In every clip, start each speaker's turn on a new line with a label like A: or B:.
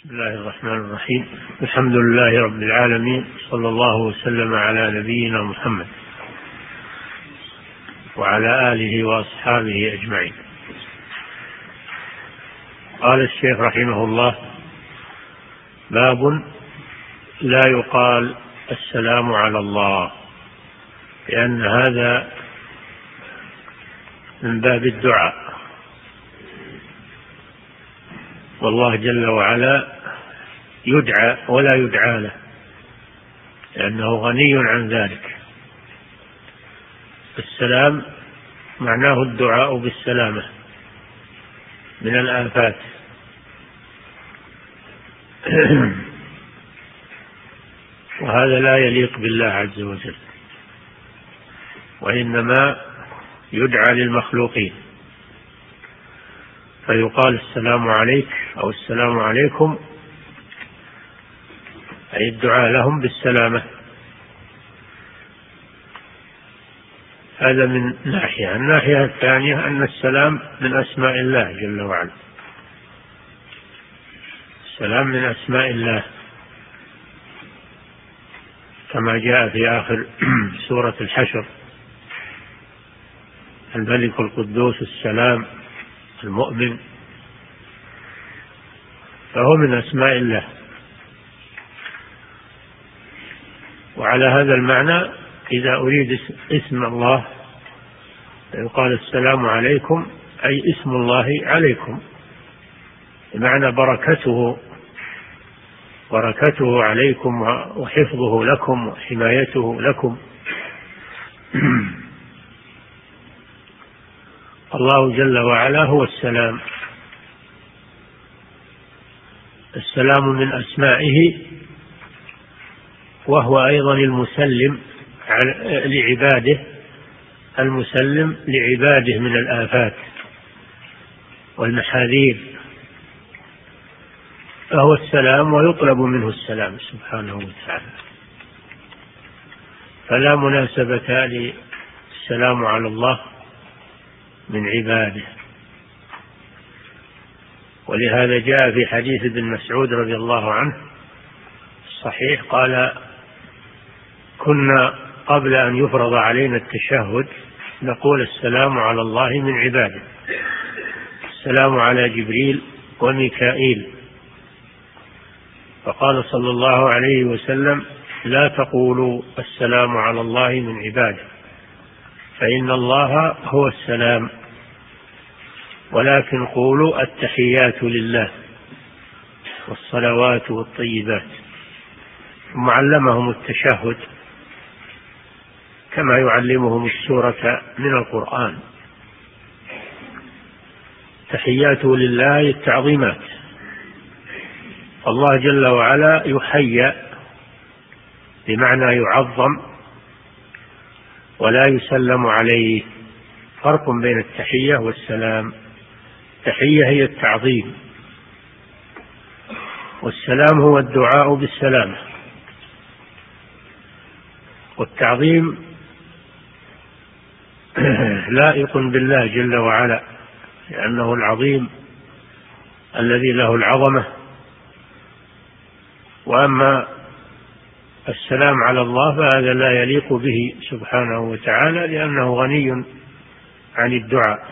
A: بسم الله الرحمن الرحيم. الحمد لله رب العالمين، صلى الله وسلم على نبينا محمد وعلى آله وأصحابه أجمعين. قال الشيخ رحمه الله: باب لا يقال السلام على الله، لأن هذا من باب الدعاء، والله جل وعلا يدعى ولا يدعى له، لأنه غني عن ذلك. السلام معناه الدعاء بالسلامة من الآفات، وهذا لا يليق بالله عز وجل، وإنما يدعى للمخلوقين، فيقال السلام عليك أو السلام عليكم، أي الدعاء لهم بالسلامة. هذا من ناحية. الناحية الثانية أن السلام من أسماء الله جل وعلا، السلام من أسماء الله، كما جاء في آخر سورة الحشر: الملك القدوس السلام المؤمن، فهو من أسماء الله. وعلى هذا المعنى إذا أريد اسم الله يقال السلام عليكم، أي اسم الله عليكم، بمعنى بركته عليكم وحفظه لكم وحمايته لكم. الله جل وعلا هو السلام. السلام من أسمائه، وهو أيضا المسلم لعباده، المسلم لعباده من الآفات والمحاذير، فهو السلام ويطلب منه السلام سبحانه وتعالى. فلا مناسبة للسلام على الله من عباده. ولهذا جاء في حديث ابن مسعود رضي الله عنه الصحيح قال: كنا قبل أن يفرض علينا التشهد نقول السلام على الله من عباده، السلام على جبريل وميكائيل. فقال صلى الله عليه وسلم: لا تقولوا السلام على الله من عباده، فإن الله هو السلام، ولكن قولوا التحيات لله والصلوات والطيبات. ثم علمهم التشهد كما يعلمهم السورة من القرآن. تحياته لله التعظيمات. الله جل وعلا يحيى بمعنى يعظم، ولا يسلم عليه. فرق بين التحية والسلام. التحية هي التعظيم، والسلام هو الدعاء بالسلامة. والتعظيم لائق بالله جل وعلا، لأنه العظيم الذي له العظمة. وأما السلام على الله فهذا لا يليق به سبحانه وتعالى، لأنه غني عن الدعاء.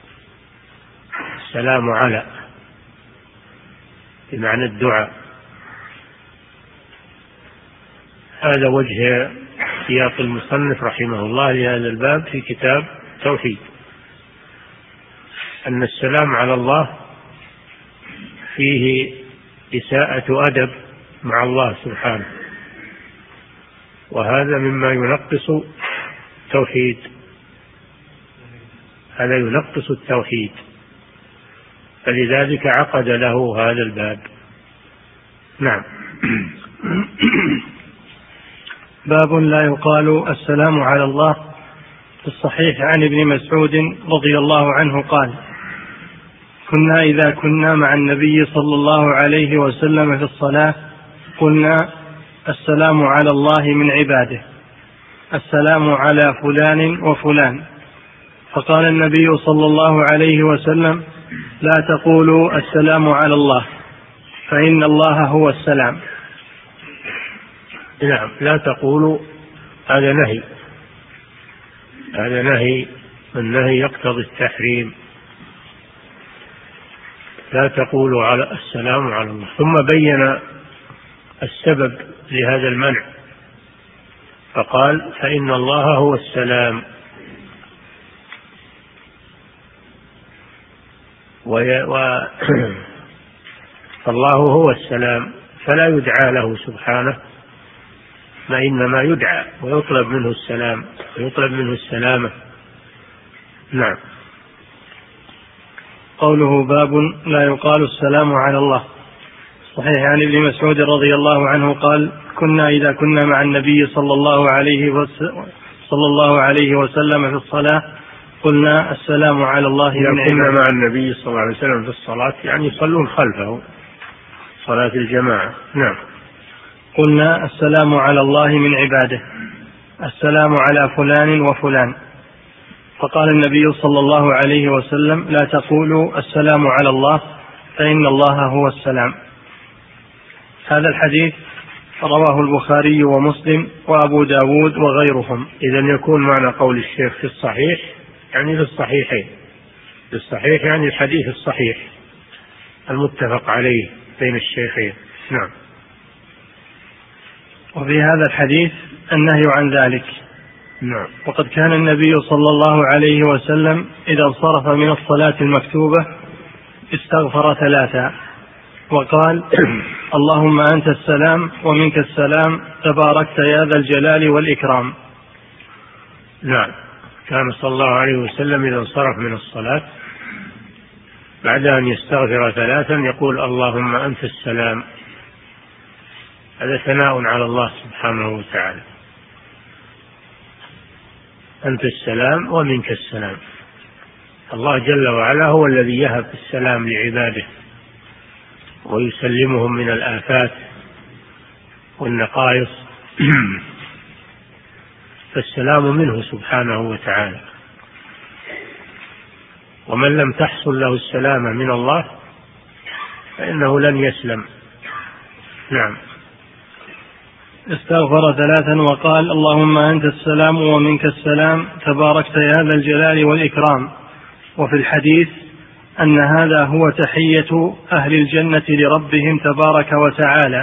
A: السلام على بمعنى الدعاء. هذا وجه سياق المصنف رحمه الله لهذا الباب في كتاب التوحيد، أن السلام على الله فيه إساءة أدب مع الله سبحانه، وهذا مما ينقص التوحيد، هذا ينقص التوحيد، فلذلك عقد له هذا الباب. نعم.
B: باب لا يقال السلام على الله. في الصحيح عن ابن مسعود رضي الله عنه قال: كنا إذا كنا مع النبي صلى الله عليه وسلم في الصلاة قلنا السلام على الله من عباده، السلام على فلان وفلان. فقال النبي صلى الله عليه وسلم: لا تقولوا السلام على الله، فإن الله هو السلام.
A: نعم، لا تقولوا هذا نهي، هذا نهي، النهي يقتضي التحريم. لا تقولوا على السلام على الله. ثم بين السبب لهذا المنع فقال فإن الله هو السلام، فالله هو السلام فلا يدعى له سبحانه، ما إنما يدعى ويطلب منه السلام ويطلب منه السلامة. نعم.
B: قوله باب لا يقال السلام على الله. صحيح عن ابن مسعود رضي الله عنه قال كنا إذا كنا مع النبي صلى الله عليه وسلم في الصلاة قلنا السلام على الله من عباده.
A: كنا مع النبي صلى الله عليه وسلم في الصلاة يعني يصلون خلفه صلاة الجماعة. نعم.
B: قلنا السلام على الله من عباده، السلام على فلان وفلان. فقال النبي صلى الله عليه وسلم لا تقولوا السلام على الله فإن الله هو السلام. هذا الحديث رواه البخاري ومسلم وأبو داود وغيرهم.
A: إذن يكون معنى قول الشيخ في الصحيح يعني في الصحيحين، في الصحيح يعني الحديث الصحيح المتفق عليه بين الشيخين. نعم.
B: وفي هذا الحديث النهي عن ذلك.
A: نعم.
B: وقد كان النبي صلى الله عليه وسلم إذا انصرف من الصلاة المكتوبة استغفر 3 وقال اللهم أنت السلام ومنك السلام تباركت يا ذا الجلال والإكرام.
A: نعم. كان صلى الله عليه وسلم إذا انصرف من الصلاة بعد أن يستغفر 3 يقول اللهم أنت السلام. هذا ثناء على الله سبحانه وتعالى، أنت السلام ومنك السلام. الله جل وعلا هو الذي يهب السلام لعباده ويسلمهم من الآفات والنقائص فالسلام منه سبحانه وتعالى، ومن لم تحصل له السلامة من الله فإنه لن يسلم. نعم.
B: استغفر 3 وقال اللهم أنت السلام ومنك السلام تباركت يا ذا الجلال والإكرام. وفي الحديث أن هذا هو تحية أهل الجنة لربهم تبارك وتعالى.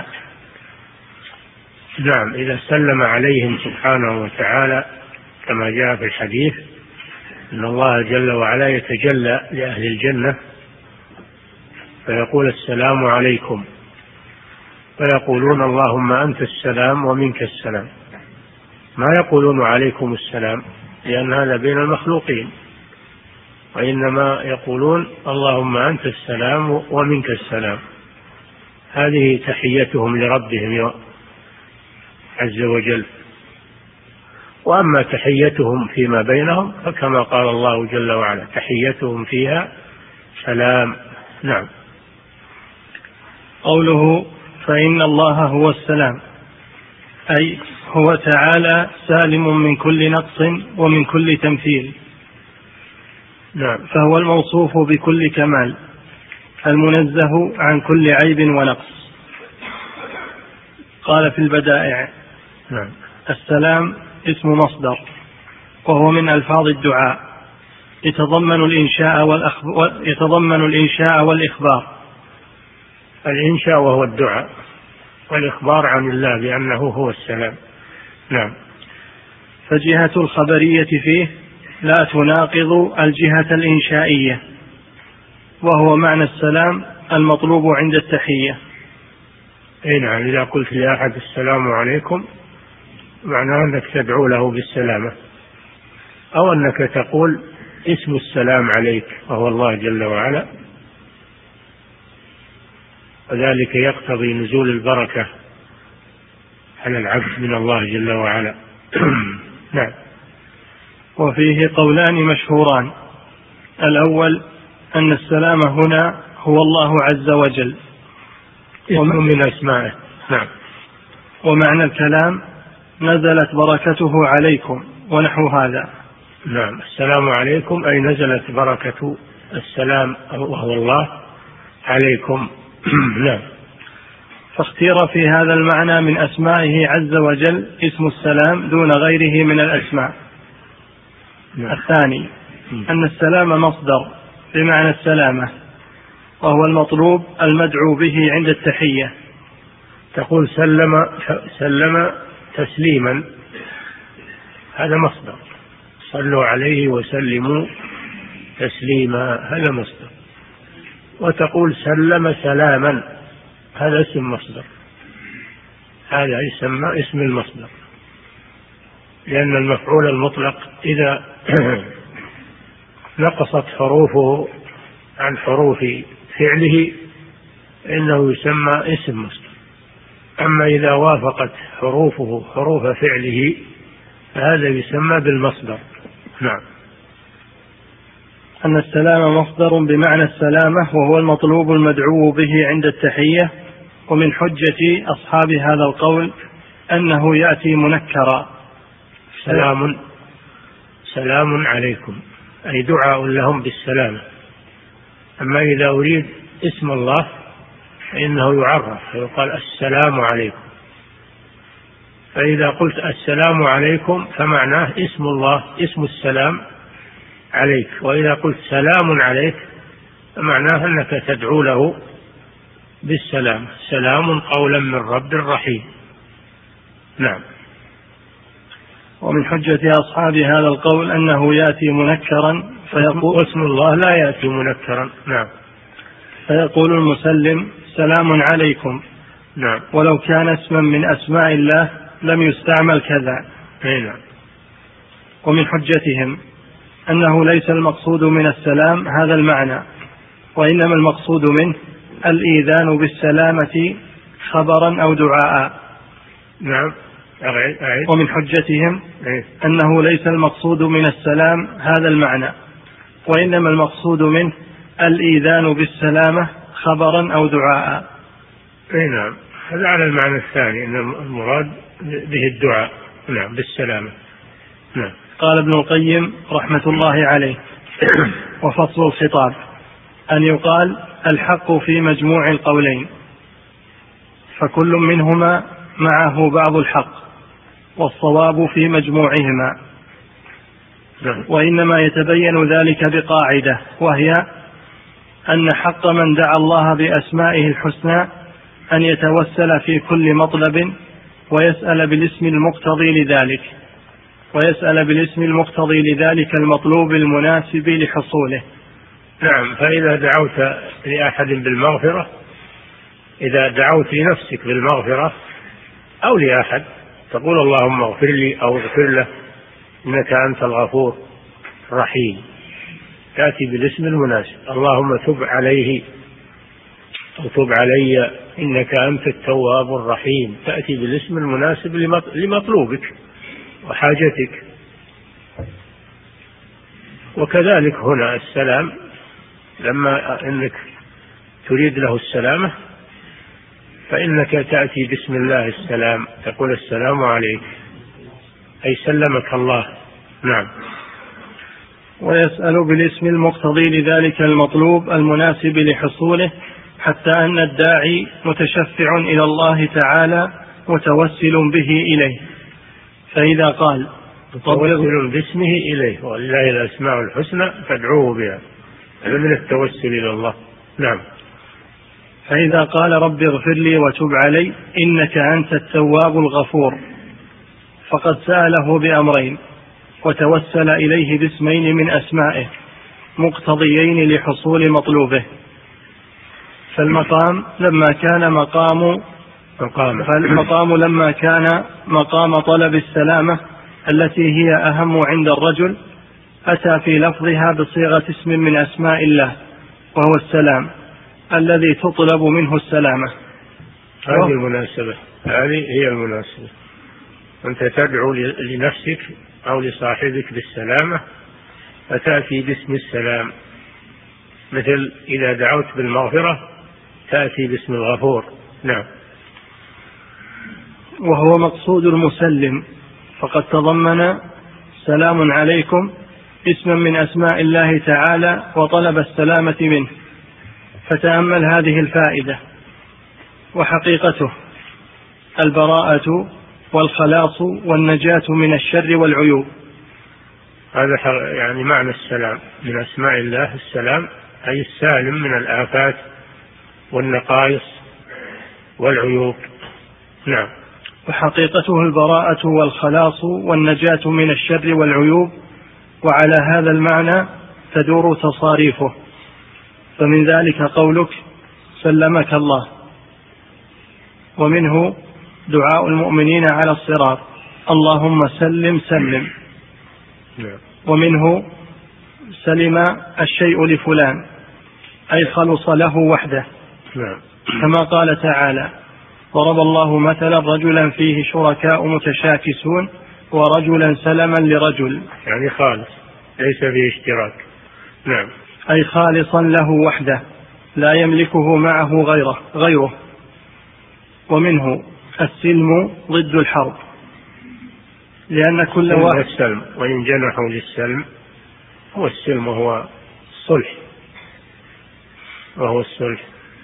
A: نعم. إذا سلم عليهم سبحانه وتعالى كما جاء في الحديث أن الله جل وعلا يتجلى لأهل الجنة فيقول السلام عليكم، فيقولون اللهم أنت السلام ومنك السلام، ما يقولون عليكم السلام لأن هذا بين المخلوقين، وإنما يقولون اللهم أنت السلام ومنك السلام. هذه تحيتهم لربهم عز وجل. وأما تحيتهم فيما بينهم فكما قال الله جل وعلا تحيتهم فيها سلام. نعم.
B: قوله فإن الله هو السلام أي هو تعالى سالم من كل نقص ومن كل تمثيل.
A: نعم.
B: فهو الموصوف بكل كمال المنزه عن كل عيب ونقص. قال في البدائع
A: نعم.
B: السلام اسم مصدر وهو من ألفاظ الدعاء يتضمن الإنشاء والإخبار.
A: الإنشاء وهو الدعاء، والإخبار عن الله بأنه هو السلام. نعم.
B: فجهة الخبرية فيه لا تناقض الجهة الإنشائية، وهو معنى السلام المطلوب عند التحية.
A: أي نعم. إذا قلت لأحد السلام عليكم معناه أنك تدعو له بالسلامة، أو أنك تقول اسم السلام عليك وهو الله جل وعلا، وذلك يقتضي نزول البركة على العبد من الله جل وعلا. نعم.
B: وفيه قولان مشهوران. الأول أن السلام هنا هو الله عز وجل
A: اسم من أسمائه. نعم.
B: ومعنى الكلام نزلت بركته عليكم ونحو هذا.
A: نعم. السلام عليكم أي نزلت بركة السلام وهو الله عليكم. نعم.
B: فاختير في هذا المعنى من أسمائه عز وجل اسم السلام دون غيره من الأسماء. الثاني أن السلام مصدر بمعنى السلامة، وهو المطلوب المدعو به عند التحية.
A: تقول سلم تسليما، هذا مصدر، صلوا عليه وسلموا تسليما، هذا مصدر. وتقول سلم سلاما، هذا اسم مصدر، هذا يسمى اسم المصدر، لأن المفعول المطلق إذا نقصت حروفه عن حروف فعله إنه يسمى اسم مصدر. أما إذا وافقت حروفه حروف فعله فهذا يسمى بالمصدر. نعم.
B: أن السلام مصدر بمعنى السلامة، وهو المطلوب المدعو به عند التحية. ومن حجة أصحاب هذا القول أنه يأتي منكرا،
A: سلام عليكم، أي دعاء لهم بالسلامة. أما إذا أريد اسم الله فإنه يعرف فيقال السلام عليكم. فإذا قلت السلام عليكم فمعناه اسم الله، اسم السلام عليك. وإذا قلت سلام عليك فمعناه أنك تدعو له بالسلام، سلام قولا من رب رحيم. نعم.
B: ومن حجة أصحاب هذا القول أنه يأتي منكرا،
A: فيقول اسم الله لا يأتي منكرا. نعم.
B: فيقول المسلم سلام عليكم.
A: نعم.
B: ولو كان اسما من أسماء الله لم يستعمل كذا.
A: نعم.
B: ومن حجتهم أنه ليس المقصود من السلام هذا المعنى، وإنما المقصود منه الإيذان بالسلامة خبرا أو دعاء.
A: نعم.
B: ومن حجتهم أنه ليس المقصود من السلام هذا المعنى، وإنما المقصود منه الإيذان بالسلامة خبرا أو دعاء.
A: نعم. هذا على المعنى الثاني، أن المراد به الدعاء. نعم، بالسلامة. نعم.
B: قال ابن القيم رحمة الله عليه: وفصل الخطاب أن يقال الحق في مجموع القولين، فكل منهما معه بعض الحق، والصواب في مجموعهما. وإنما يتبين ذلك بقاعدة، وهي أن حق من دعا الله بأسمائه الحسنى أن يتوسل في كل مطلب ويسأل بالاسم المقتضي لذلك المطلوب المناسب لحصوله.
A: نعم. فإذا دعوت لأحد بالمغفرة، إذا دعوت لنفسك بالمغفرة أو لأحد تقول اللهم اغفر لي أو اغفر له إنك أنت الغفور الرحيم، تأتي بالاسم المناسب. اللهم تب عليه أو تب علي إنك أنت التواب الرحيم، تأتي بالاسم المناسب لمطلوبك وحاجتك. وكذلك هنا السلام، لما أنك تريد له السلامة فإنك تأتي بسم الله السلام، تقول السلام عليك، أي سلمك الله. نعم.
B: ويسأل بالاسم المقتضي لذلك المطلوب المناسب لحصوله، حتى أن الداعي متشفع إلى الله تعالى متوسل به إليه. فإذا قال
A: متوسل باسمه إليه، ولله الأسماء الحسنى فادعوه بها، هذا من التوسل إلى الله. نعم.
B: فإذا قال رب اغفر لي وتب علي إنك أنت التواب الغفور، فقد سأله بأمرين، وتوسل إليه باسمين من أسمائه مقتضيين لحصول مطلوبه. فالمقام لما كان مقام طلب السلامة التي هي أهم عند الرجل، أتى في لفظها بصيغة اسم من أسماء الله، وهو السلام الذي تطلب منه السلامة.
A: هذه المناسبة، هذه هي المناسبة. أنت تدعو لنفسك أو لصاحبك بالسلامة فتأتي باسم السلام، مثل إذا دعوت بالمغفرة تأتي باسم الغفور. نعم.
B: وهو مقصود المسلم، فقد تضمن سلام عليكم اسما من أسماء الله تعالى وطلب السلامة منه. فتأمل هذه الفائدة: وحقيقته البراءة والخلاص والنجاة من الشر والعيوب.
A: هذا يعني معنى السلام، من أسماء الله السلام، أي السالم من الآفات والنقائص والعيوب. نعم.
B: وحقيقته البراءة والخلاص والنجاة من الشر والعيوب، وعلى هذا المعنى تدور تصاريفه. فمن ذلك قولك سلمك الله، ومنه دعاء المؤمنين على الصراط اللهم سلم سلم. ومنه سلم الشيء لفلان أي خلص له وحده، كما قال تعالى ضرب الله مثلا رجلا فيه شركاء متشاكسون ورجلا سلما لرجل،
A: يعني خالص ليس فيه اشتراك. نعم.
B: أي خالصا له وحده لا يملكه معه غيره. ومنه السلم ضد الحرب، لأن كل واحد
A: السلم، وإن جنحوا للسلم هو السلم وهو الصلح،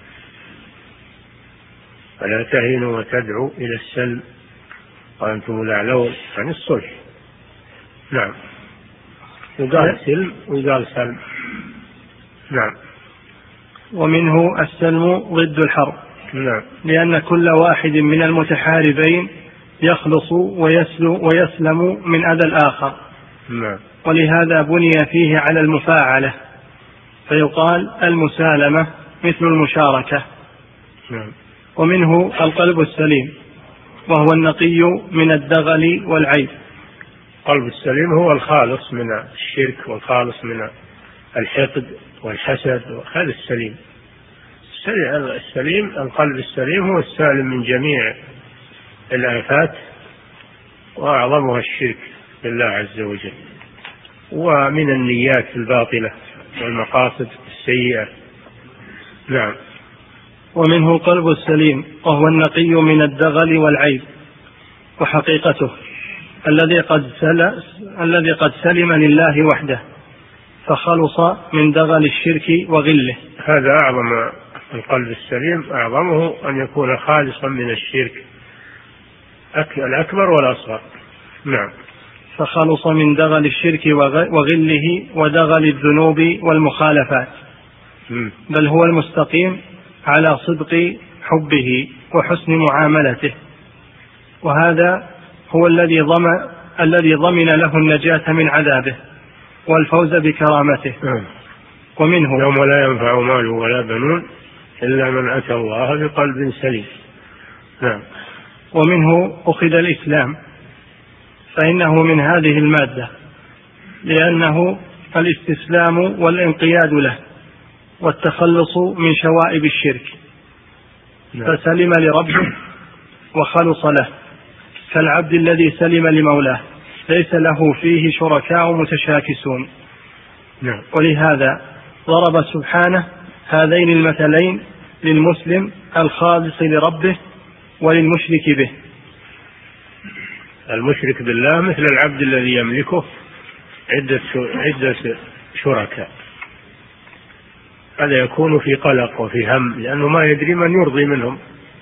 A: فلا تهينوا وتدعوا إلى السلم وأنتم الأعلون، عن الصلح. نعم. وقال سلم وقال سلم. نعم.
B: ومنه السلم ضد الحرب.
A: نعم.
B: لأن كل واحد من المتحاربين يخلص ويسلم من أذى الآخر.
A: نعم.
B: ولهذا بني فيه على المفاعلة، فيقال المسالمة مثل المشاركة.
A: نعم.
B: ومنه القلب السليم، وهو النقي من الدغل والعيب.
A: القلب السليم هو الخالص من الشرك والخالص من الحقد والحسد، هذا السليم. السليم القلب السليم هو السالم من جميع الآفات، وأعظمها الشرك بالله عز وجل، ومن النيات الباطلة والمقاصد السيئة. نعم.
B: ومنه القلب السليم، وهو النقي من الدغل والعيب. وحقيقته الذي قد سلم لله وحده فخلص من دغل الشرك وغله.
A: هذا أعظم، القلب السليم أعظمه أن يكون خالصا من الشرك الأكبر والأصغر. نعم.
B: فخلص من دغل الشرك وغله ودغل الذنوب والمخالفات، بل هو المستقيم على صدق حبه وحسن معاملته، وهذا هو الذي ضمن له النجاة من عذابه والفوز بكرامته. ومنه
A: يوم لا ينفع مال ولا بنون إلا من أتى الله بقلب سليم. نعم.
B: ومنه أخذ الإسلام، فإنه من هذه المادة، لأنه الاستسلام والانقياد له والتخلص من شوائب الشرك. فسلم لربه وخلص له، كالعبد الذي سلم لمولاه ليس له فيه شركاء متشاكسون. ولهذا ضرب سبحانه هذين المثلين للمسلم الخالص لربه وللمشرك به.
A: المشرك بالله مثل العبد الذي يملكه عدة شركاء، هذا يكون في قلق وفي هم، لأنه ما يدري من يرضي منهم.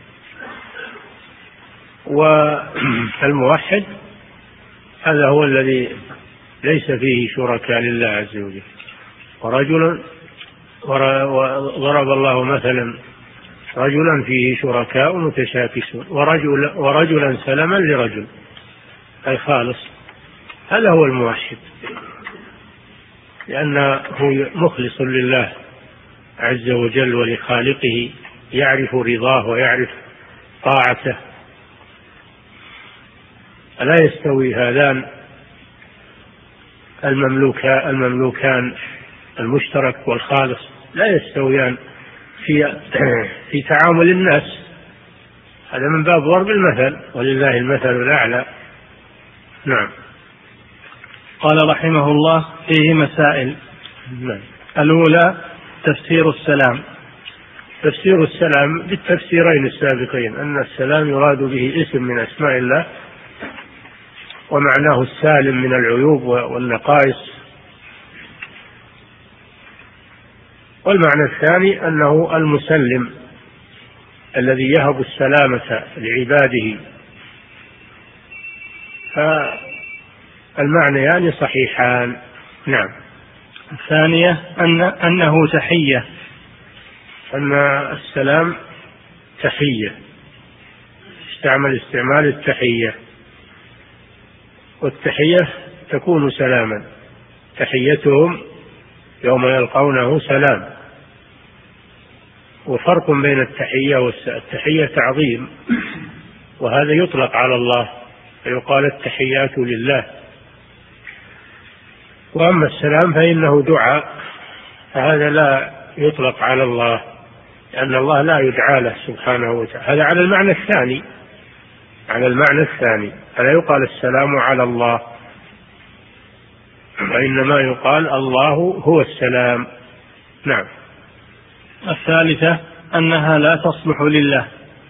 A: والموحد هذا هو الذي ليس فيه شركاء لله عز وجل. وضرب الله مثلا رجلا فيه شركاء متشاكسون ورجلا سلما لرجل، أي خالص. هذا هو الموحد، لأنه مخلص لله عز وجل ولخالقه، يعرف رضاه ويعرف طاعته. ألا يستوي هذان المملوكان المشترك والخالص، لا يستويان في تعامل الناس. هذا من باب ضرب المثل، ولله المثل الأعلى. نعم.
B: قال رحمه الله فيه مسائل. الأولى تفسير السلام.
A: تفسير السلام بالتفسيرين السابقين، أن السلام يراد به اسم من أسماء الله ومعناه السالم من العيوب والنقائص، والمعنى الثاني أنه المسلم الذي يهب السلامة لعباده. فالمعنيان صحيحان. نعم.
B: الثانية أنه تحية،
A: أن السلام تحية، استعمال التحية، والتحية تكون سلاما، تحيتهم يوم يلقونه سلام. وفرق بين التحية والتحية تعظيم، وهذا يطلق على الله فيقال التحيات لله. وأما السلام فإنه دعاء، فهذا لا يطلق على الله، لأن الله لا يدعى له سبحانه وتعالى. هذا على المعنى الثاني، فلا يقال السلام على الله، وإنما يقال الله هو السلام. نعم.
B: الثالثة أنها لا تصلح لله.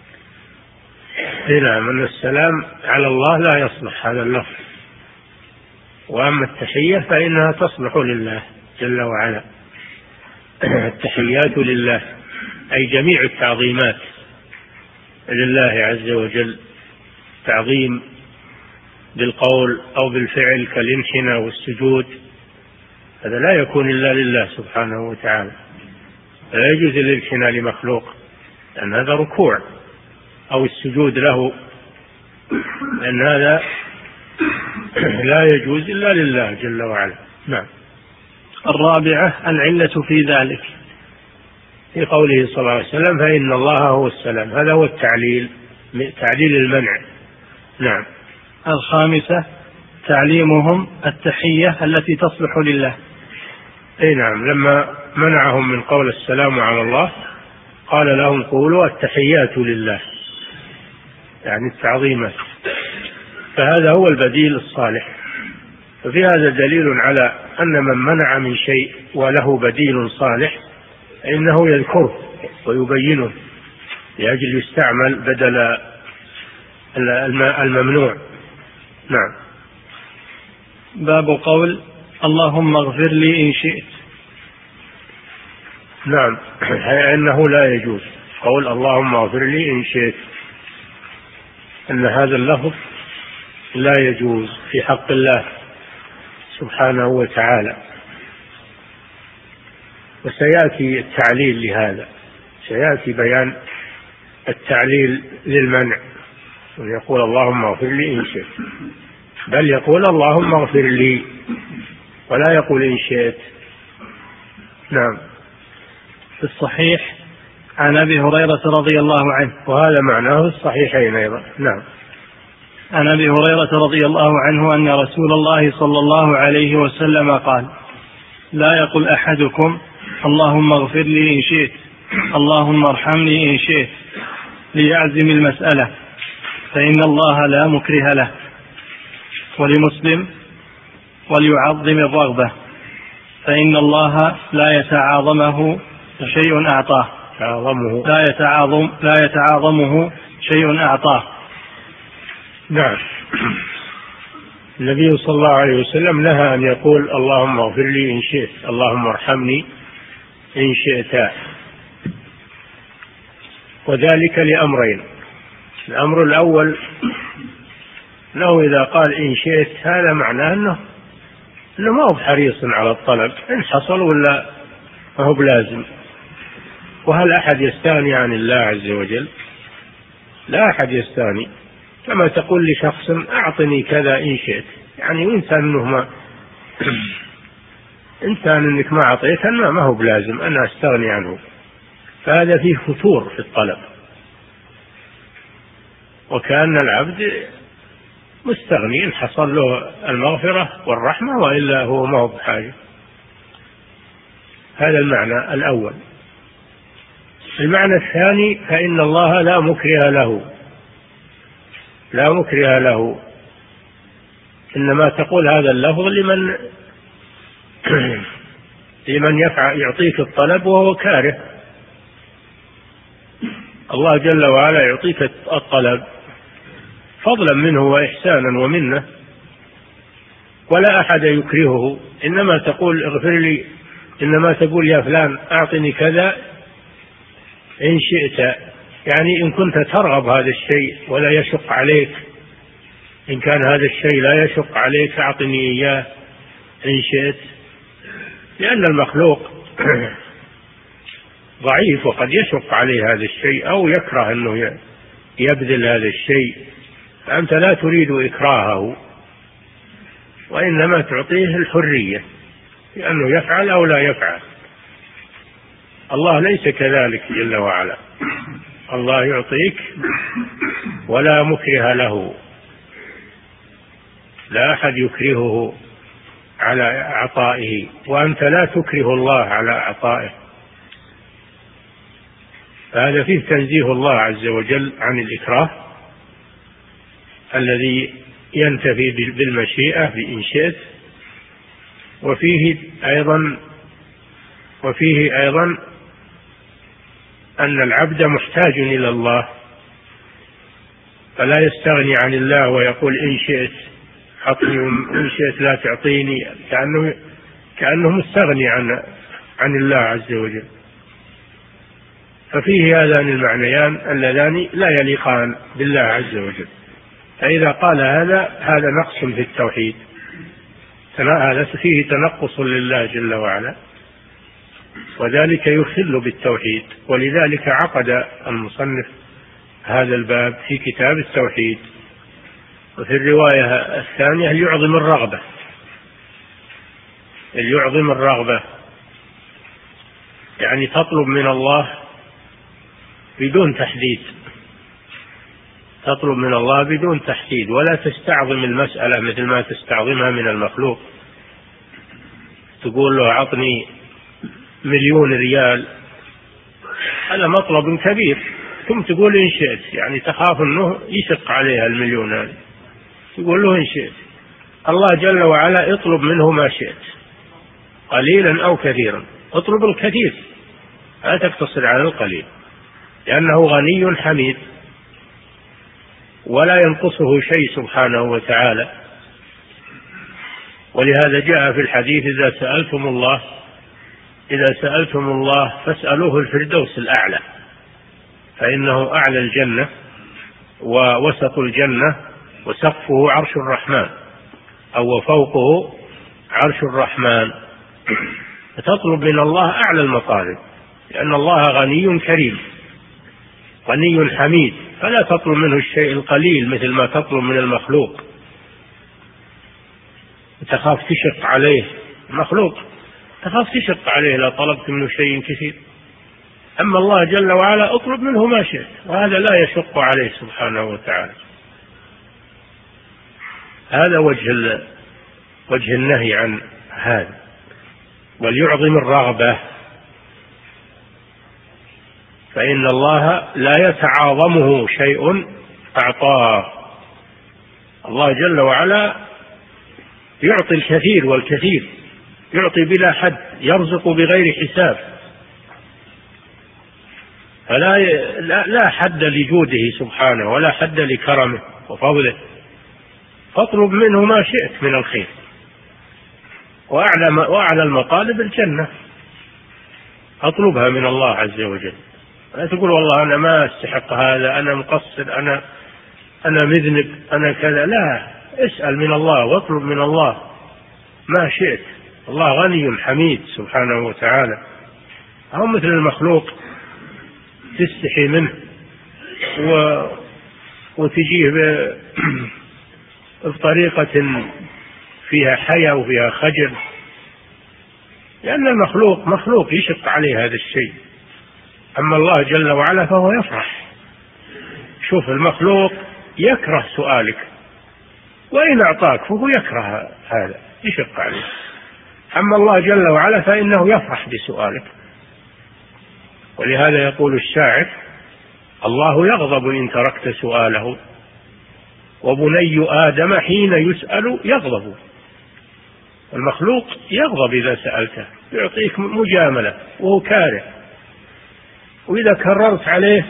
A: نعم، أن السلام على الله لا يصلح هذا اللفظ، وأما التحية فإنها تصلح لله جل وعلا. التحيات لله أي جميع التعظيمات لله عز وجل، تعظيم بالقول أو بالفعل كالانحناء والسجود، هذا لا يكون إلا لله سبحانه وتعالى. لا يجوز الانحناء لمخلوق، لأن هذا ركوع، أو السجود له، لأن هذا لا يجوز إلا لله جل وعلا. نعم.
B: الرابعة العلة في ذلك،
A: في قوله صلى الله عليه وسلم فإن الله هو السلام، هذا هو تعليل المنع. نعم.
B: الخامسة تعليمهم التحية التي تصلح لله.
A: أي نعم، لما منعهم من قول السلام على الله قال لهم قولوا التحيات لله، يعني التعظيمات، فهذا هو البديل الصالح. ففي هذا دليل على أن من منع من شيء وله بديل صالح فإنه يذكره ويبينه لأجل يستعمل بدل الممنوع. نعم.
B: باب قول اللهم اغفر لي إن شئت.
A: نعم، أنه لا يجوز قول اللهم اغفر لي إن شئت، أن هذا اللفظ لا يجوز في حق الله سبحانه وتعالى. وسيأتي التعليل لهذا، سيأتي بيان التعليل للمنع، ويقول اللهم اغفر لي إن شئت، بل يقول اللهم اغفر لي ولا يقول إن شئت. نعم.
B: في الصحيح عن أبي هريرة رضي الله عنه،
A: وهذا معناه الصحيحين أيضا. نعم.
B: عن أبي هريرة رضي الله عنه أن رسول الله صلى الله عليه وسلم قال لا يقل أحدكم اللهم اغفر لي إن شئت اللهم ارحمني إن شئت ليعزم المسألة، فإن الله لا مكره له. ولمسلم وليعظم الرغبة، فإن الله لا يتعاظمه شيء أعطاه، لا يتعاظمه شيء أعطاه.
A: نعم. النبي صلى الله عليه وسلم نهى أن يقول اللهم اغفر لي إن شئت اللهم ارحمني إن شئت، وذلك لأمرين. الأمر الأول أنه إذا قال إن شئت هذا معناه أنه ما هو حريص على الطلب، إن حصل ولا ما هو بلازم. وهل أحد يستغني عن الله عز وجل؟ لا أحد يستغني. كما تقول لشخص أعطني كذا إن شئت، يعني إنسان إنك ما أعطيته ما هو بلازم أنا أستغني عنه، فهذا فيه فتور في الطلب، وكأن العبد مستغني إن حصل له المغفرة والرحمة، وإلا هو ما هو بحاجة. هذا المعنى الأول. المعنى الثاني فإن الله لا مكره له، إنما تقول هذا اللفظ لمن يعطيك الطلب وهو كاره. الله جل وعلا يعطيك الطلب فضلا منه وإحسانا ومنه، ولا أحد يكرهه. إنما تقول اغفر لي، إنما تقول يا فلان أعطني كذا إن شئت، يعني إن كنت ترغب هذا الشيء ولا يشق عليك، إن كان هذا الشيء لا يشق عليك فأعطني إياه إن شئت، لأن المخلوق ضعيف وقد يشق عليه هذا الشيء أو يكره أنه يبذل هذا الشيء، فأنت لا تريد إكراهه وإنما تعطيه الحرية لأنه يفعل أو لا يفعل. الله ليس كذلك جل وعلا، الله يعطيك ولا مكره له، لا أحد يكرهه على عطائه، وأنت لا تكره الله على عطائه. فهذا فيه تنزيه الله عز وجل عن الإكراه الذي ينتفي بالمشيئة بإن شئت، وفيه أيضا أن العبد محتاج إلى الله، فلا يستغني عن الله ويقول إن شئت أعطني وإن شئت لا تعطيني، كأنه مستغني عن الله عز وجل. ففيه هذان المعنيان اللذان لا يليقان بالله عز وجل، فإذا قال هذا نقص في التوحيد، هذا فيه تنقص لله جل وعلا، وذلك يخل بالتوحيد. ولذلك عقد المصنف هذا الباب في كتاب التوحيد. وفي الرواية الثانية ليعظم الرغبة، يعني تطلب من الله بدون تحديد، ولا تستعظم المسألة مثل ما تستعظمها من المخلوق، تقول له أعطني 1,000,000 ريال، هذا مطلب كبير، ثم تقول إن شئت، يعني تخاف أنه يشق عليها 1,000,000 هذه، تقول له إن شئت. الله جل وعلا اطلب منه ما شئت، قليلا أو كثيرا، اطلب الكثير، لا تقتصر على القليل، لأنه غني حميد ولا ينقصه شيء سبحانه وتعالى. ولهذا جاء في الحديث إذا سألتم الله فاسألوه الفردوس الأعلى، فإنه أعلى الجنة ووسط الجنة وسقفه عرش الرحمن، أو فوقه عرش الرحمن. فتطلب من الله أعلى المطالب، لأن الله غني كريم غني حميد، فلا تطلب منه الشيء القليل مثل ما تطلب من المخلوق، تخاف تشق عليه. المخلوق تخاف تشق عليه لا طلبت منه شيء كثير، أما الله جل وعلا اطلب منه ما شئت، وهذا لا يشق عليه سبحانه وتعالى. هذا وجه النهي عن هذا. وليعظم الرغبة، فإن الله لا يتعاظمه شيء أعطاه. الله جل وعلا يعطي الكثير والكثير، يعطي بلا حد، يرزق بغير حساب، فلا حد لجوده سبحانه ولا حد لكرمه وفضله. فاطلب منه ما شئت من الخير، وأعلى المطالب الجنة، أطلبها من الله عز وجل. لا تقول والله أنا ما أستحق هذا، أنا مقصر، أنا مذنب، أنا كذا، لا، اسأل من الله واطلب من الله ما شئت. الله غني حميد سبحانه وتعالى، أو مثل المخلوق تستحي منه وتجيه بطريقة فيها حياة وفيها خجل، لأن المخلوق مخلوق يشق عليه هذا الشيء. أما الله جل وعلا فهو يفرح. شوف، المخلوق يكره سؤالك، وإن أعطاك فهو يكره هذا، يشق عليه. أما الله جل وعلا فإنه يفرح بسؤالك. ولهذا يقول الشاعر: الله يغضب إن تركت سؤاله، وبني آدم حين يسأل يغضب. المخلوق يغضب إذا سألته، يعطيك مجاملة وهو كاره، وإذا كررت عليه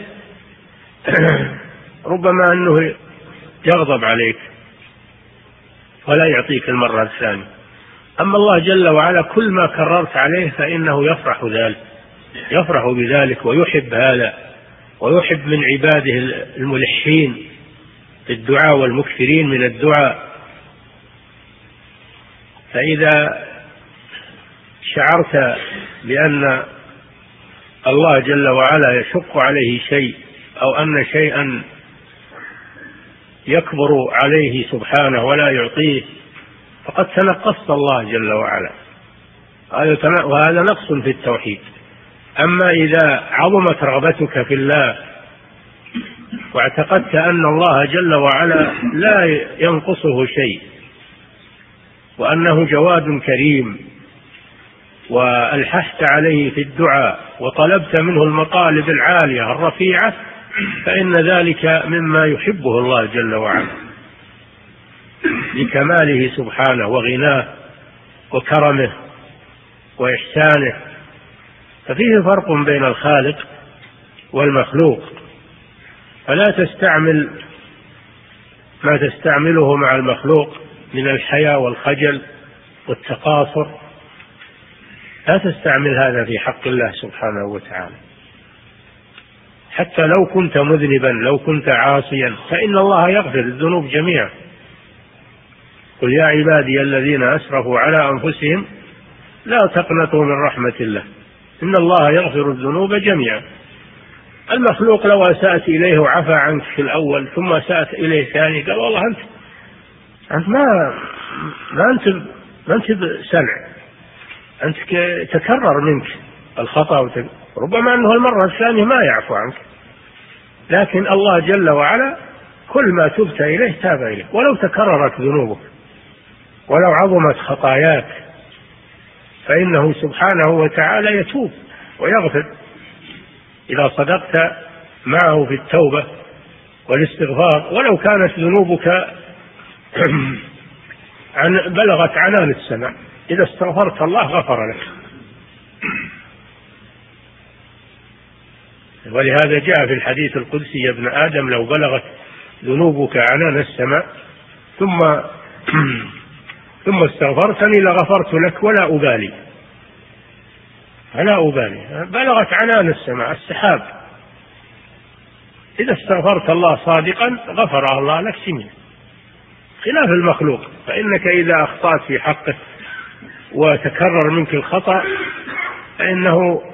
A: ربما أنه يغضب عليك ولا يعطيك المرة الثانية. أما الله جل وعلا كل ما كررت عليه فإنه يفرح بذلك ويحب هذا ويحب من عباده الملحين في الدعاء والمكثرين من الدعاء. فإذا شعرت بأن الله جل وعلا يشق عليه شيء أو أن شيئا يكبر عليه سبحانه ولا يعطيه فقد تنقصت الله جل وعلا، وهذا نقص في التوحيد. أما إذا عظمت رغبتك في الله واعتقدت أن الله جل وعلا لا ينقصه شيء وأنه جواد كريم وألححت عليه في الدعاء وطلبت منه المطالب العالية الرفيعة فإن ذلك مما يحبه الله جل وعلا لكماله سبحانه وغناه وكرمه وإحسانه. ففيه فرق بين الخالق والمخلوق، فلا تستعمل ما تستعمله مع المخلوق من الحياء والخجل والتقاصر، لا تستعمل هذا في حق الله سبحانه وتعالى. حتى لو كنت مذنبا، لو كنت عاصيا، فإن الله يغفر الذنوب جميعا. قل يا عبادي الذين أسرفوا على أنفسهم لا تقنطوا من رحمة الله إن الله يغفر الذنوب جميعا. المخلوق لو أسأت إليه وعفى عنك في الأول ثم أسأت إليه ثاني قال والله أنت ما أنت سمع، أنت تكرر منك الخطأ ربما أنه المرة الثانية ما يعفو عنك، لكن الله جل وعلا كل ما تبت إليه تاب إليه ولو تكررت ذنوبك ولو عظمت خطاياك فإنه سبحانه وتعالى يتوب ويغفر إذا صدقت معه في التوبة والاستغفار، ولو كانت ذنوبك بلغت عنان السماء إذا استغفرت الله غفر لك. ولهذا جاء في الحديث القدسي يا ابن آدم لو بلغت ذنوبك عنان السماء ثم استغفرتني لغفرت لك ولا أبالي. بلغت عنان السماء السحاب، إذا استغفرت الله صادقا غفر الله لك سنين، خلاف المخلوق. فإنك إذا أخطأت في حقه وتكرر منك الخطأ فإنه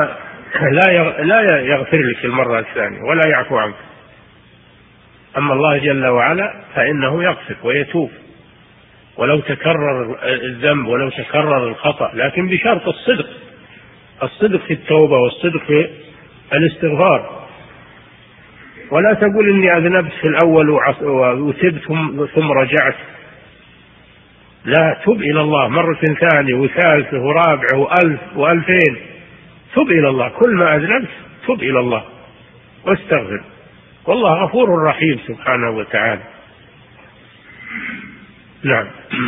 A: لا يغفر لك المرة الثانية ولا يعفو عنك. أما الله جل وعلا فإنه يغفر ويتوب ولو تكرر الذنب ولو تكرر الخطأ، لكن بشرط الصدق في التوبة والصدق في الاستغفار. ولا تقول إني أذنبت في الأول وتبت ثم رجعت، لا، تب إلى الله مرة ثانية وثالثة ورابعة وألف وألفين، تب إلى الله كل ما أذنبت، تب إلى الله واستغفر، والله غفور رحيم سبحانه وتعالى. نعم.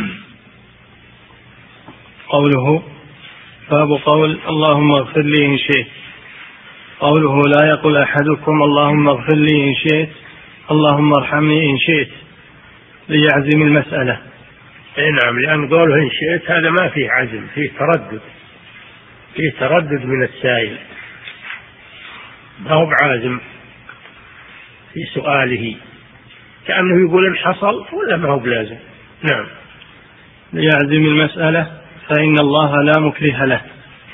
B: قوله باب قول اللهم اغفر لي إن شئت. قوله لا يقول أحدكم اللهم اغفر لي إن شئت اللهم ارحمني إن شئت ليعزم المسألة.
A: نعم، لأن قوله إن شئت هذا ما فيه عزم، فيه تردد من السائل، ما هو بعازم في سؤاله، كأنه يقول إن حصل ولا ما هو بلازم. نعم.
B: ليعزم المسألة فإن الله لا مكره له.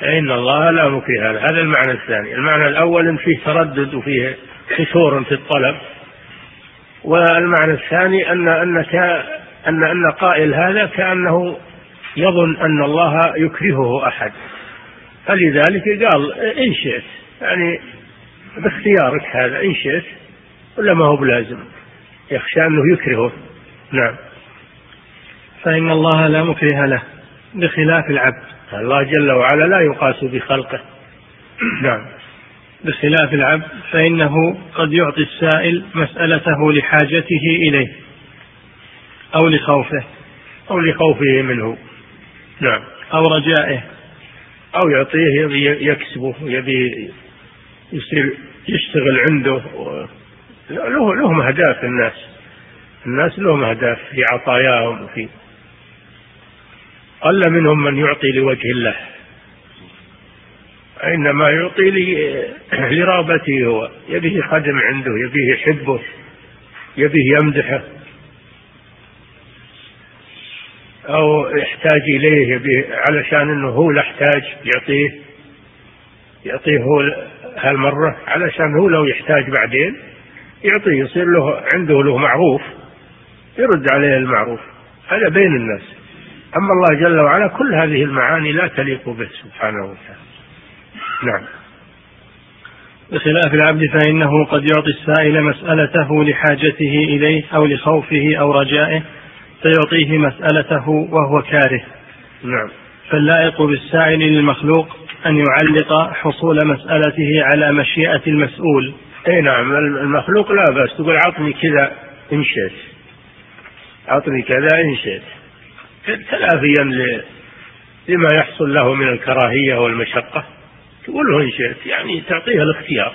A: هذا المعنى الثاني. المعنى الأول إن فيه تردد وفيه فتور في الطلب، والمعنى الثاني أن قائل هذا كأنه يظن أن الله يكرهه أحد، فلذلك قال إن شئت، يعني باختيارك هذا إن شئت ولا ما هو بلازم، يخشى أنه يكرهه. نعم.
B: فإن الله لا مكره له بخلاف العبد.
A: الله جل وعلا لا يقاس بخلقه. نعم.
B: بخلاف العبد فإنه قد يعطي السائل مسألته لحاجته إليه أو لخوفه منه.
A: نعم.
B: أو رجائه،
A: أو يعطيه يبي يكسبه، يبي يشتغل عنده، لهم أهداف. الناس لهم أهداف في عطاياهم، وفي قل منهم من يعطي لوجه الله. إنما يعطي لرغبته هو، يبيه خدم عنده، يبيه يحبه، يبيه يمدحه، أو يحتاج إليه يبيه علشان أنه هو يحتاج يعطيه هو هالمرة، علشان هو لو يحتاج بعدين يعطيه، يصير له معروف، يرد عليه المعروف. هذا بين الناس. أما الله جل وعلا كل هذه المعاني لا تليق به سبحانه وتعالى. نعم.
B: بخلاف العبد فإنه قد يعطي السائل مسألته لحاجته إليه أو لخوفه أو رجائه، فيعطيه مسألته وهو كاره.
A: نعم.
B: فاللائق بالسائل للمخلوق أن يعلق حصول مسألته على مشيئة المسؤول.
A: أي نعم، المخلوق لا بأس تقول عطني كذا إن شئت، عطني كذا إن شئت، تلافيا لما يحصل له من الكراهية والمشقة، تقول له إن شئت، يعني تعطيها الاختيار.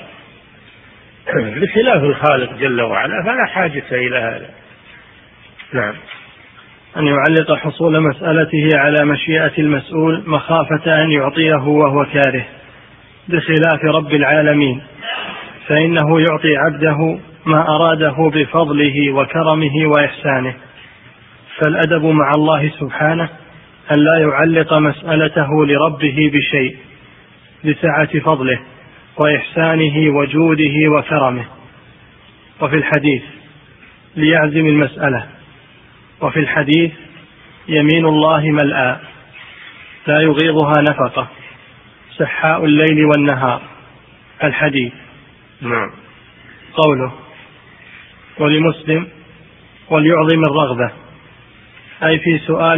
A: بخلاف الخالق جل وعلا فلا حاجة إلى هذا. نعم.
B: أن يعلق حصول مسألته على مشيئة المسؤول مخافة أن يعطيه وهو كاره، بخلاف رب العالمين فإنه يعطي عبده ما أراده بفضله وكرمه وإحسانه. فالأدب مع الله سبحانه أن لا يعلق مسألته لربه بشيء لسعة فضله وإحسانه وجوده وكرمه. وفي الحديث ليعزم المسألة، وفي الحديث يمين الله ملأى لا يغيضها نفقة سحاء الليل والنهار. الحديث.
A: نعم.
B: قوله ولمسلم وليعظم الرغبة أي في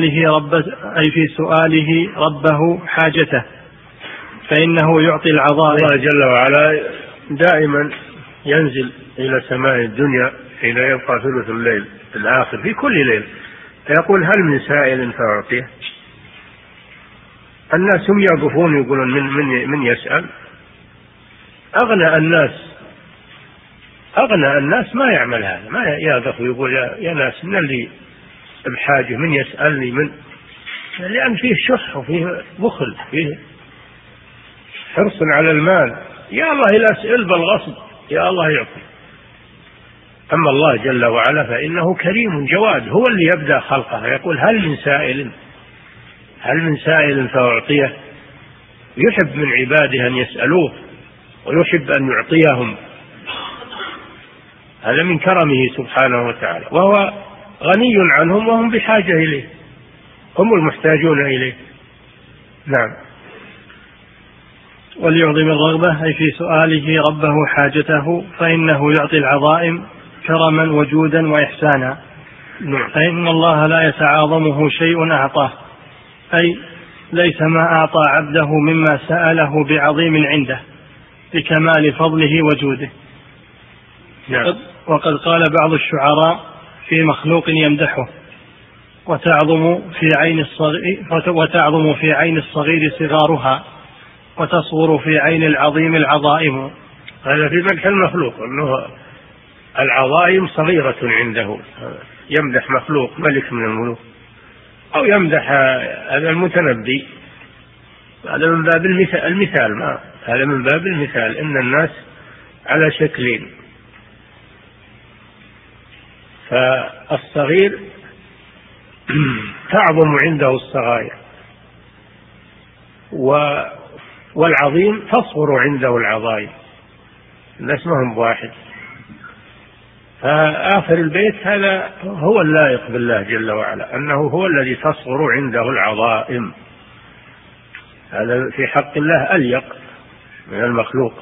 B: سؤاله ربه حاجته، فإنه يعطي العظائم.
A: الله جل وعلا دائما ينزل إلى سماء الدنيا حين يبقى ثلث الليل الآخر في كل ليل، فيقول هل من سائل فأعطيه. الناس هم يقفون يقولون من يسأل. أغنى الناس ما يعمل هذا، ما يقف ويقول يا ناس من اللي بحاجة، من يسألني، لأن فيه شح وفيه بخل، فيه حرص على المال. يا الله لا أسأل بالغصب، يا الله يعطي. أما الله جل وعلا فإنه كريم جواد، هو اللي يبدأ خلقه، يقول هل من سائل فأعطيه. يحب من عباده أن يسألوه ويحب أن يعطيهم، هذا من كرمه سبحانه وتعالى، وهو غني عنهم وهم بحاجة إليه، هم المحتاجون إليه. نعم.
B: وليعظم الرغبة أي في سؤاله ربه حاجته، فإنه يعطي العظائم كرما وجودا وإحسانا.
A: نعم.
B: فإن الله لا يتعاظمه شيء أعطاه، أي ليس ما أعطى عبده مما سأله بعظيم عنده لكمال فضله وجوده.
A: نعم.
B: وقد قال بعض الشعراء في مخلوق يمدحه وتعظم في عين الصغير صغارها وتصغر في عين العظيم العظائم.
A: هذا في مدح المخلوق، أنه العظائم صغيرة عنده، يمدح مخلوق ملك من الملوك، أو يمدح هذا المتنبي. هذا من باب المثال، هذا من باب المثال، إن الناس على شكلين، فالصغير تعظم عنده الصغائر، والعظيم تصغر عنده العظائم. الناس ما هم واحد. فآخر البيت هذا هو اللائق بالله جل وعلا، أنه هو الذي تصغر عنده العظائم، هذا في حق الله أليق من المخلوق.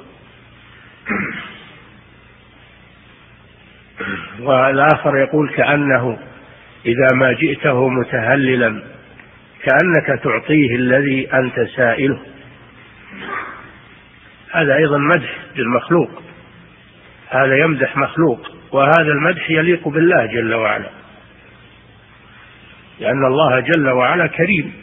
A: والآخر يقول كأنه إذا ما جئته متهللا كأنك تعطيه الذي أنت سائله. هذا أيضا مدح للمخلوق، هذا يمدح مخلوق، وهذا المدح يليق بالله جل وعلا، لأن الله جل وعلا كريم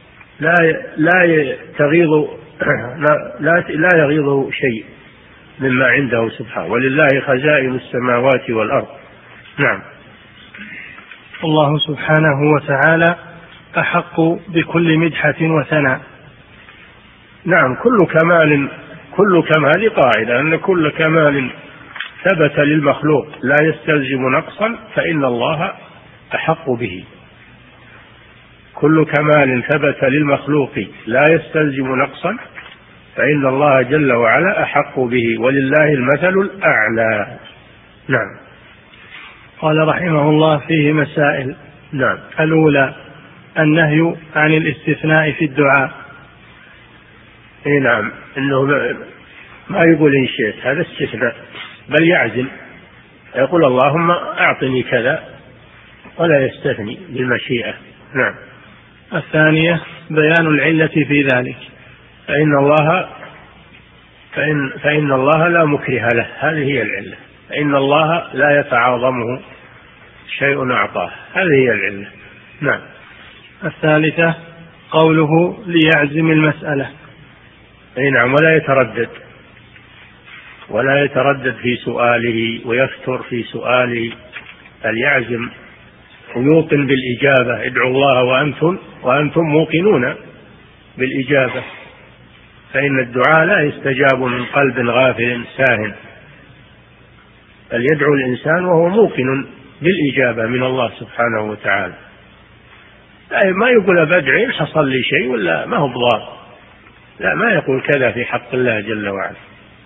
A: لا يغيظه شيء مما عنده سبحانه، ولله خزائن السماوات والأرض. نعم.
B: الله سبحانه وتعالى أحق بكل مدحة وثناء،
A: نعم، كل كمال قاعدة أن كل كمال ثبت للمخلوق لا يستلزم نقصا فإن الله أحق به. كل كمال ثبت للمخلوق لا يستلزم نقصا فإن الله جل وعلا أحق به، ولله المثل الأعلى. نعم.
B: قال رحمه الله: فيه مسائل.
A: نعم.
B: الأولى النهي عن الاستثناء في الدعاء.
A: نعم، إنه ما يقول إن شئت، هذا استثناء، بل يعزم، يقول اللهم أعطني كذا، ولا يستثني بالمشيئة. نعم.
B: الثانية بيان العلة في ذلك.
A: فإن الله لا مكره له، هذه هي العلة. فإن الله لا يتعاظمه شيء أعطاه، هذه هي العلة. نعم.
B: الثالثة قوله ليعزم المسألة.
A: نعم، ولا يتردد في سؤاله ويفتر في سؤاله، بل يعزم ويوقن بالإجابة. ادعوا الله وأنتم موقنون بالإجابة، فإن الدعاء لا يستجاب من قلب غافل ساهن، بل يدعو الإنسان وهو موقن بالإجابة من الله سبحانه وتعالى. ما يقول بدعي حصل لي شيء ولا ما هو بضار، لا، ما يقول كذا في حق الله جل وعلا،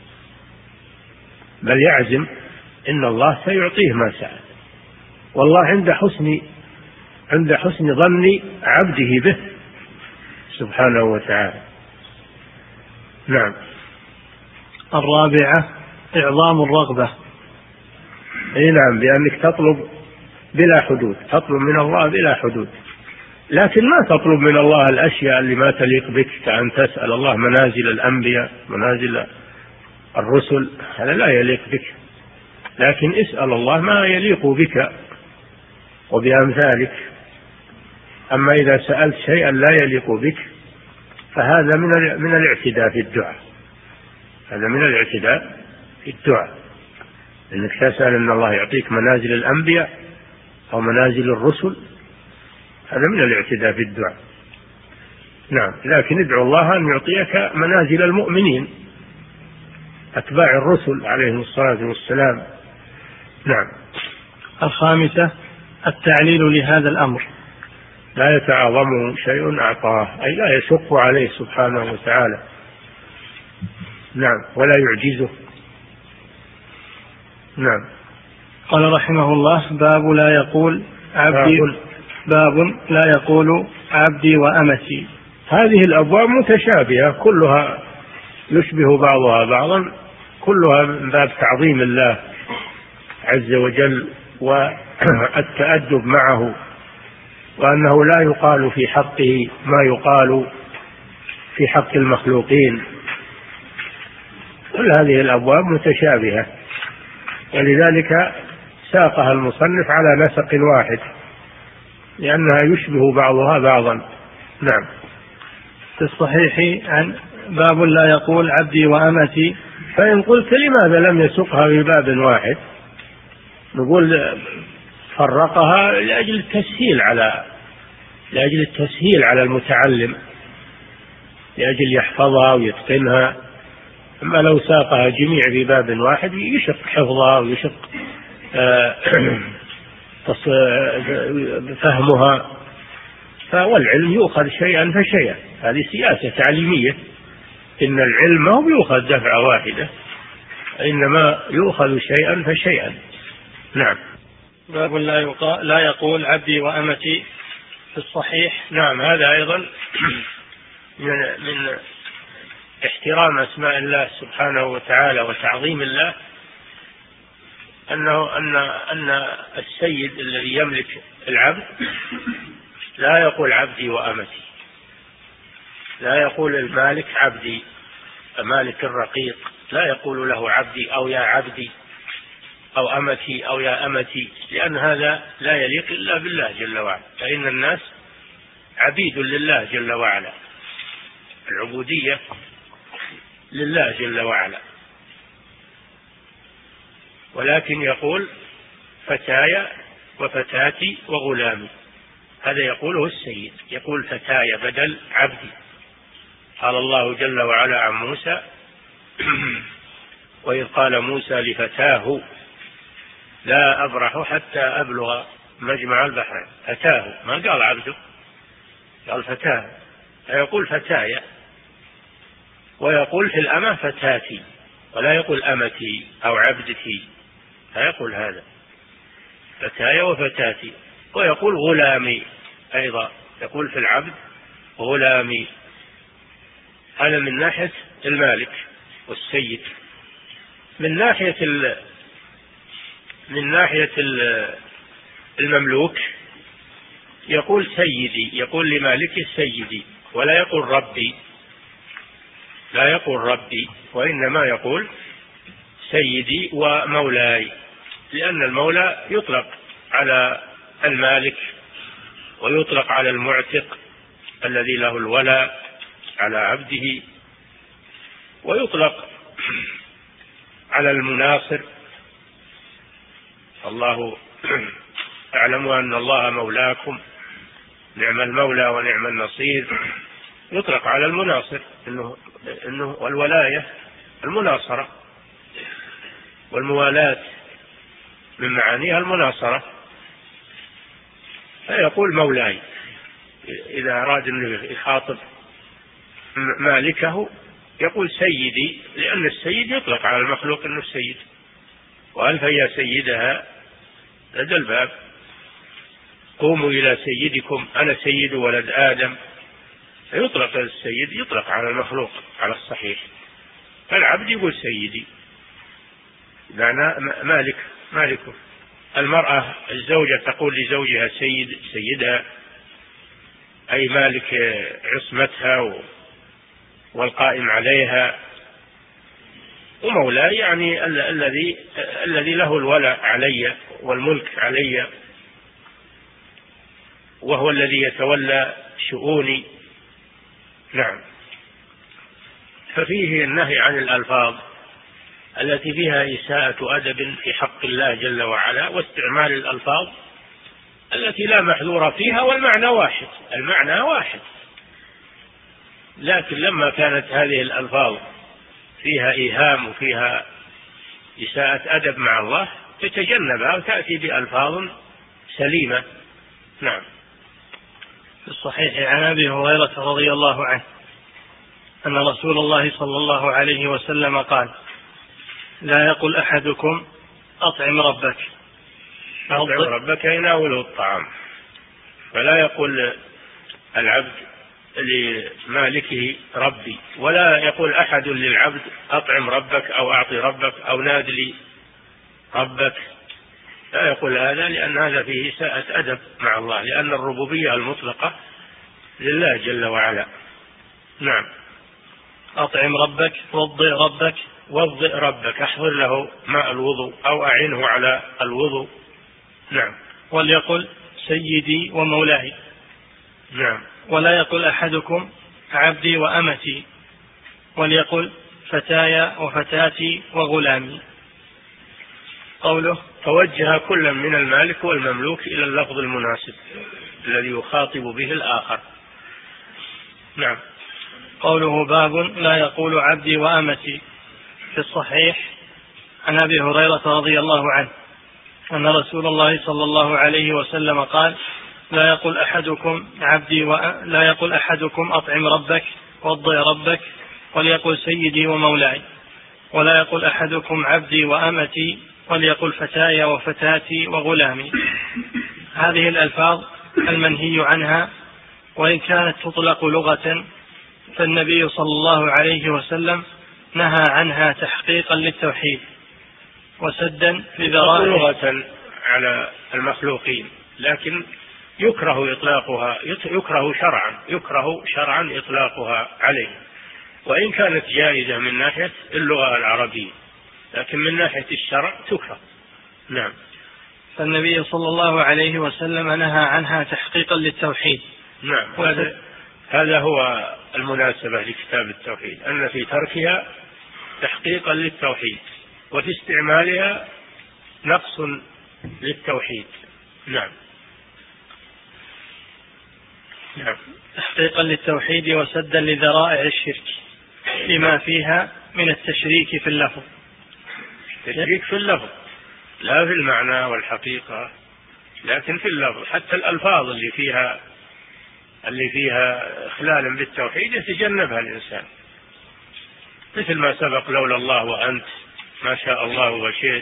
A: بل يعزم إن الله سيعطيه ما سأل، والله عند حسن ظن عبده به سبحانه وتعالى. نعم.
B: الرابعة إعظام الرغبة.
A: نعم، بأنك تطلب بلا حدود، تطلب من الله بلا حدود، لكن ما تطلب من الله الأشياء اللي ما تليق بك، كأن تسأل الله منازل الأنبياء، منازل الرسل، هذا لا يليق بك، لكن اسأل الله ما يليق بك وبأمثالك. أما إذا سألت شيئا لا يليق بك فهذا من الاعتداء في الدعاء، هذا من الاعتداء في الدعاء، إنك تسأل أن الله يعطيك منازل الأنبياء أو منازل الرسل، هذا من الاعتداء في الدعاء. نعم، لكن ادعو الله أن يعطيك منازل المؤمنين أتباع الرسل عليهم الصلاة والسلام. نعم.
B: الخامسة التعليل لهذا الأمر.
A: لا يتعاظمه شيء أعطاه، أي لا يشق عليه سبحانه وتعالى. نعم، ولا يعجزه. نعم.
B: قال رحمه الله: باب لا يقول عبدي وأمتي.
A: هذه الأبواب متشابهة، كلها يشبه بعضها بعضا، كلها من باب تعظيم الله عز وجل والتأدب معه، وأنه لا يقال في حقه ما يقال في حق المخلوقين. كل هذه الأبواب متشابهة، ولذلك ساقها المصنف على نسق واحد لأنها يشبه بعضها بعضا. نعم.
B: في الصحيح عن باب لا يقول عبدي وأمتي.
A: فإن قلت لماذا لم يسقها في باب واحد، نقول فرقها لأجل التسهيل على المتعلم، لأجل يحفظها ويتقنها. أما لو ساقها جميع في باب واحد يشق حفظها ويشق فهمها. والعلم يؤخذ شيئا فشيئا، هذه سياسة تعليمية، إن العلم ما هو يؤخذ دفعة واحدة، إنما يؤخذ شيئا فشيئا. نعم.
B: باب لا يقول عبدي وأمتي في الصحيح.
A: نعم، هذا أيضا من احترام أسماء الله سبحانه وتعالى وتعظيم الله، أن السيد الذي يملك العبد لا يقول عبدي وأمتي، لا يقول المالك عبدي، مالك الرقيق لا يقول له عبدي أو يا عبدي أو أمتي أو يا أمتي، لأن هذا لا يليق إلا بالله جل وعلا، فإن الناس عبيد لله جل وعلا، العبودية لله جل وعلا. ولكن يقول فتاي وفتاتي وغلامي، هذا يقوله السيد، يقول فتاي بدل عبدي، قال الله جل وعلا عن موسى: وإذ قال موسى لفتاه لا أبرح حتى أبلغ مجمع البحرين. فتاه، ما قال عبده، قال فتاه. فيقول فتايا، ويقول في الأمة فتاتي، ولا يقول أمتي أو عبدتي، فيقول هذا فتايا وفتاتي. ويقول غلامي أيضا، يقول في العبد غلامي. هذا من ناحية المالك والسيد. من ناحية المملوك يقول سيدي، يقول لمالكه سيدي، ولا يقول ربي، لا يقول ربي، وإنما يقول سيدي ومولاي، لأن المولى يطلق على المالك ويطلق على المعتق الذي له الولاء على عبده، ويطلق على المناصر. الله اعلموا أن الله مولاكم نعم المولى ونعم النصير. يطلق على المناصر إنه والولاية المناصرة، والموالاة من معانيها المناصرة. فيقول مولاي إذا أراد أن يخاطب مالكه، يقول سيدي، لأن السيد يطلق على المخلوق أنه السيد. وألف يا سيدها لدى الباب، قوموا إلى سيدكم أنا سيد ولد آدم. فيطلق السيد يطلق على المخلوق على الصحيح، فالعبد يقول سيدي معنى مالكه. المرأة الزوجة تقول لزوجها سيدها، أي مالك عصمتها والقائم عليها. ومولاي يعني الذي له الولاء علي والملك علي، وهو الذي يتولى شؤوني. نعم. ففيه النهي عن الألفاظ التي فيها إساءة أدب في حق الله جل وعلا، واستعمال الألفاظ التي لا محذور فيها والمعنى واحد، المعنى واحد. لكن لما كانت هذه الألفاظ فيها إيهام وفيها إساءة أدب مع الله تتجنبها وتأتي بألفاظ سليمة. نعم.
B: في الصحيح عن أبي هريرة رضي الله عنه أن رسول الله صلى الله عليه وسلم قال: لا يقل أحدكم أطعم ربك.
A: أطعم ربك يناوله الطعام، فلا يقول العبد لمالكه ربي، ولا يقول أحد للعبد أطعم ربك أو أعطي ربك أو ناد لي ربك. لا يقول هذا، لأن هذا فيه إساءة أدب مع الله، لأن الربوبية المطلقة لله جل وعلا. نعم.
B: أطعم ربك
A: وضئ ربك، أحضر له ماء الوضوء أو أعنه على الوضوء. نعم.
B: وليقل سيدي ومولاي.
A: نعم.
B: ولا يقل أحدكم عبدي وأمتي، وليقل فتايا وفتاتي وغلامي. قوله:
A: توجه كل من المالك والمملوك إلى اللفظ المناسب الذي يخاطب به الآخر. نعم.
B: قوله: باب لا يقول عبدي وأمتي. في الصحيح عن أبي هريرة رضي الله عنه أن رسول الله صلى الله عليه وسلم قال: لا يقول أحدكم أطعم ربك وضئ ربك، وليقل سيدي ومولاي. ولا يقول أحدكم عبدي وأمتي، وليقل فتايا وفتاتي وغلامي. هذه الألفاظ المنهي عنها، وإن كانت تطلق لغة، فالنبي صلى الله عليه وسلم نهى عنها تحقيقا للتوحيد وسدا لذرائع
A: لغة على المخلوقين، لكن يكره إطلاقها، يكره شرعا إطلاقها عليه، وإن كانت جائزة من ناحية اللغة العربية، لكن من ناحية الشرع تكره. نعم.
B: فالنبي صلى الله عليه وسلم نهى عنها تحقيقا للتوحيد.
A: نعم. هذا هو المناسبة لكتاب التوحيد، أن في تركها تحقيقا للتوحيد، وفي استعمالها نقص للتوحيد. نعم. نعم.
B: تحقيقا للتوحيد وسدا لذرائع الشرك لما فيها من التشريك في اللفظ.
A: التشريك في اللفظ لا في المعنى والحقيقة، لكن في اللفظ. حتى الألفاظ اللي فيها إخلال بالتوحيد يتجنبها الإنسان، مثل ما سبق لولا الله وأنت، ما شاء الله وشئت،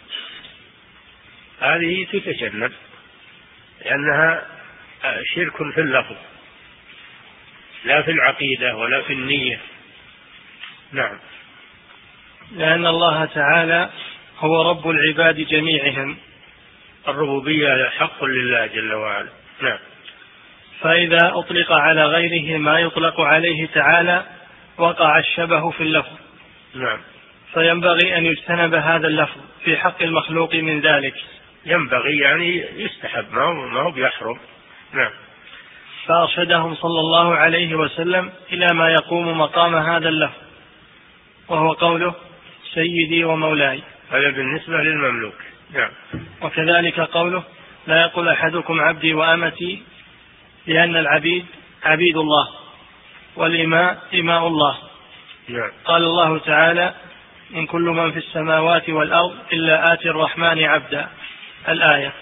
A: هذه تتجنب لأنها شرك في اللفظ لا في العقيدة ولا في النية. نعم.
B: لأن الله تعالى هو رب العباد جميعهم،
A: الربوبية حق لله جل وعلا. نعم.
B: فإذا أطلق على غيره ما يطلق عليه تعالى وقع الشبه في اللفظ.
A: نعم.
B: فينبغي أن يجتنب هذا اللفظ في حق المخلوق من ذلك.
A: ينبغي يعني يستحب، ما هو بيحرم. نعم.
B: فأرشدهم صلى الله عليه وسلم إلى ما يقوم مقام هذا اللفظ، وهو قوله سيدي ومولاي،
A: هذا بالنسبة للمملوك. نعم.
B: وكذلك قوله لا يقل أحدكم عبدي وأمتي، لأن العبيد عبيد الله والإماء إماء الله.
A: نعم.
B: قال الله تعالى إن كل من في السماوات والأرض إلا آتي الرحمن عبدا، الآية.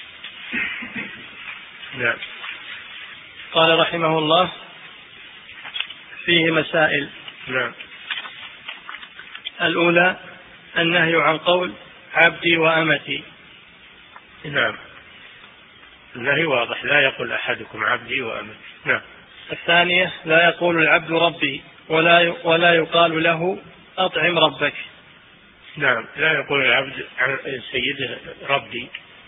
A: نعم.
B: قال رحمه الله فيه مسائل.
A: نعم.
B: الأولى النهي عن قول عبدي وأمتي.
A: نعم. النهي واضح، لا يقول أحدكم عبدي وأمتي. نعم.
B: الثانية لا يقول العبد ربي ولا يقال له أطعم ربك.
A: نعم. لا يقول العبد عن سيده ربي،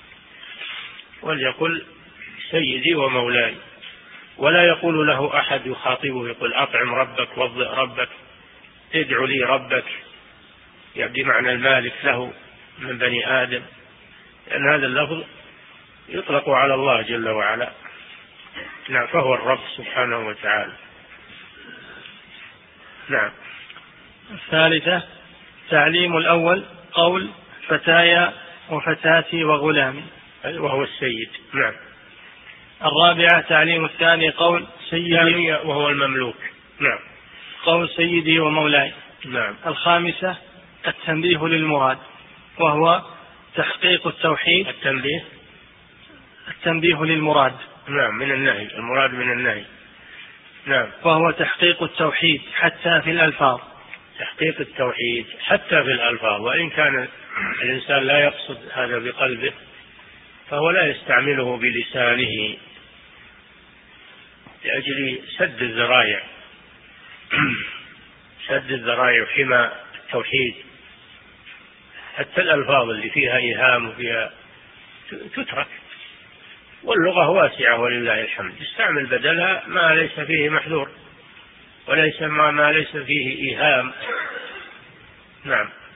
A: وليقل سيدي ومولاي، ولا يقول له أحد يخاطبه يقول أطعم ربك وضئ ربك ادعو لي ربك، يعني بمعنى المالك له من بني آدم، لأن هذا اللفظ يطلق على الله جل وعلا. نعم. فهو الرب سبحانه وتعالى. نعم.
B: الثالثة تعليم الأول قول فتايا وفتاتي وغلامي،
A: وهو السيد. نعم.
B: الرابعة تعليم الثاني قول سيدي
A: وهو المملوك. نعم.
B: قول سيدي ومولاي.
A: نعم.
B: الخامسة التنبيه للمراد، وهو تحقيق التوحيد. التنبيه للمراد.
A: نعم. من النهي، المراد من النهي. نعم.
B: وهو تحقيق التوحيد حتى في الألفاظ.
A: تحقيق التوحيد حتى في الألفاظ، وإن كان الإنسان لا يقصد هذا بقلبه فهو لا يستعمله بلسانه لأجل سد الذرائع سد الذرائع وحمى التوحيد. حتى الألفاظ اللي فيها إيهام وفيها تترك، واللغة واسعة ولله الحمد، يستعمل بدلها ما ليس فيه محذور وليس ما ليس فيه إيهام. نعم.